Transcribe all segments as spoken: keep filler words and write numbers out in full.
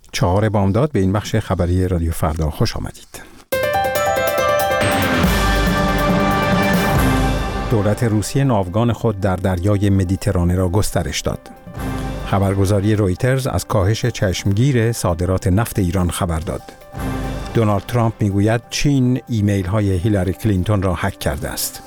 چهار بامداد به این بخش خبری رادیو فردا خوش آمدید. دولت روسیه ناوگان خود در دریای مدیترانه را گسترش داد. خبرگزاری رویترز از کاهش چشمگیر صادرات نفت ایران خبر داد. دونالد ترامپ میگوید چین ایمیل های هیلاری کلینتون را هک کرده است.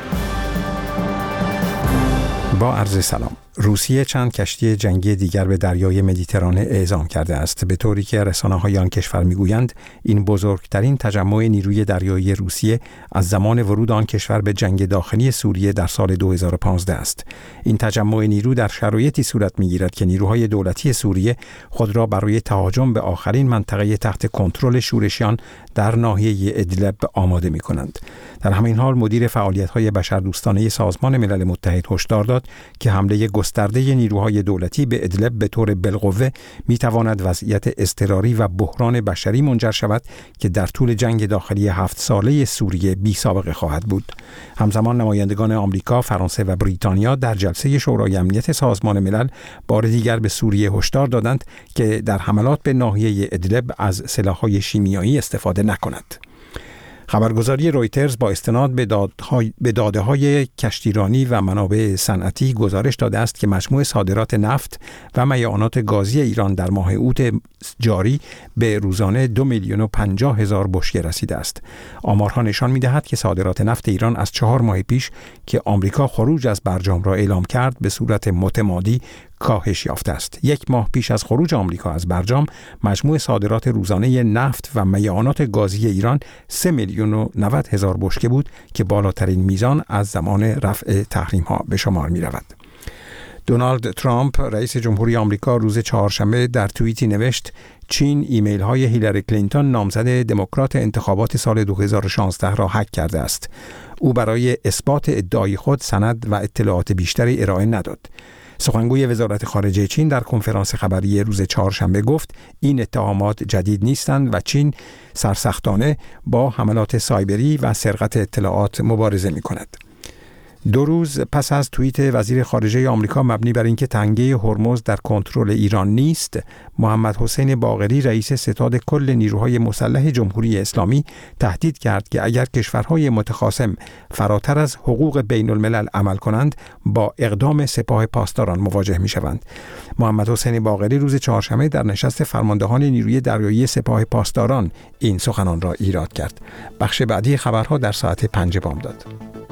با عرض سلام. روسیه چند کشتی جنگی دیگر به دریای مدیترانه اعزام کرده است، به طوری که رسانه‌های آن کشور میگویند این بزرگترین تجمع نیروی دریایی روسیه از زمان ورود آن کشور به جنگ داخلی سوریه در سال دو هزار و پانزده است. این تجمع نیرو در شرایطی صورت میگیرد که نیروهای دولتی سوریه خود را برای تهاجم به آخرین منطقه تحت کنترل شورشیان در ناحیه ادلب آماده می‌کنند. در همین حال مدیر فعالیت‌های بشردوستانه سازمان ملل متحد هشدار داد که حمله گسترده نیروهای دولتی به ادلب به طور بالقوه می‌تواند وضعیت اضطراری و بحران بشری منجر شود که در طول جنگ داخلی هفت ساله سوریه بی‌سابقه خواهد بود. همزمان نمایندگان آمریکا، فرانسه و بریتانیا در جلسه شورای امنیت سازمان ملل بار دیگر به سوریه هشدار دادند که در حملات به ناحیه ادلب از سلاح‌های شیمیایی استفاده نکند. خبرگزاری رویترز با استناد به دادهای به داده‌های کشتیرانی و منابع صنعتی گزارش داده است که مجموع صادرات نفت و معیانات گازی ایران در ماه اوت جاری به روزانه دو میلیون و پنجاه هزار بشکه رسیده است. آمارها نشان می‌دهد که صادرات نفت ایران از چهار ماه پیش که آمریکا خروج از برجام را اعلام کرد به صورت متمادی کاهش یافته است. یک ماه پیش از خروج آمریکا از برجام، مجموع صادرات روزانه نفت و معیانات گازی ایران سه میلیون و نود هزار بشکه بود که بالاترین میزان از زمان رفع تحریم‌ها به شمار می‌رود. دونالد ترامپ رئیس جمهوری آمریکا روز چهارشنبه در توییتی نوشت چین ایمیل های هیلاری کلینتون نامزد دموکرات انتخابات سال دو هزار و شانزده را هک کرده است. او برای اثبات ادعای خود سند و اطلاعات بیشتری ارائه نداد. سخنگوی وزارت خارجه چین در کنفرانس خبری روز چهارشنبه گفت این اتهامات جدید نیستند و چین سرسختانه با حملات سایبری و سرقت اطلاعات مبارزه می‌کند. دو روز پس از توییت وزیر خارجه آمریکا مبنی بر اینکه تنگه هرمز در کنترل ایران نیست، محمد حسین باقری رئیس ستاد کل نیروهای مسلح جمهوری اسلامی تهدید کرد که اگر کشورهای متخاصم فراتر از حقوق بین الملل عمل کنند با اقدام سپاه پاسداران مواجه می شوند. محمد حسین باقری روز چهارشنبه در نشست فرماندهان نیروی دریایی سپاه پاسداران این سخنان را ایراد کرد. بخش بعدی خبرها در ساعت پنج بامداد.